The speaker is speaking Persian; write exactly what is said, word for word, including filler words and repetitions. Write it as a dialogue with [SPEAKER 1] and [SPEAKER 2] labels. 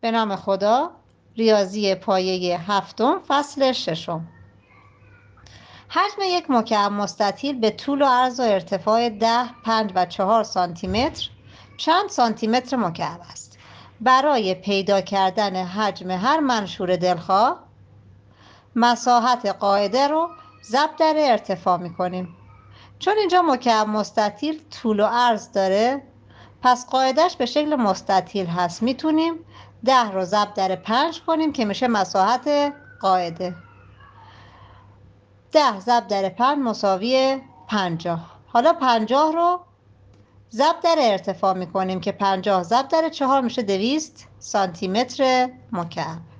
[SPEAKER 1] به نام خدا. ریاضی پایه هفتم فصل ششم. حجم یک مکعب مستطیل به طول و عرض و ارتفاع ده، پنج و چهار سانتی متر چند سانتی متر مکعب است. برای پیدا کردن حجم هر منشور دلخواه مساحت قاعده رو ضرب در ارتفاع میکنیم. چون اینجا مکعب مستطیل طول و عرض داره، پس قاعدهش به شکل مستطیل هست. میتونیم ده رو ضرب در پنج کنیم که میشه مساحت قاعده. ده ضرب در پنج مساوی پنجاه. حالا پنجاه رو ضرب در ارتفاع میکنیم که پنجاه ضرب در چهار میشه دویست سانتی متر مکعب.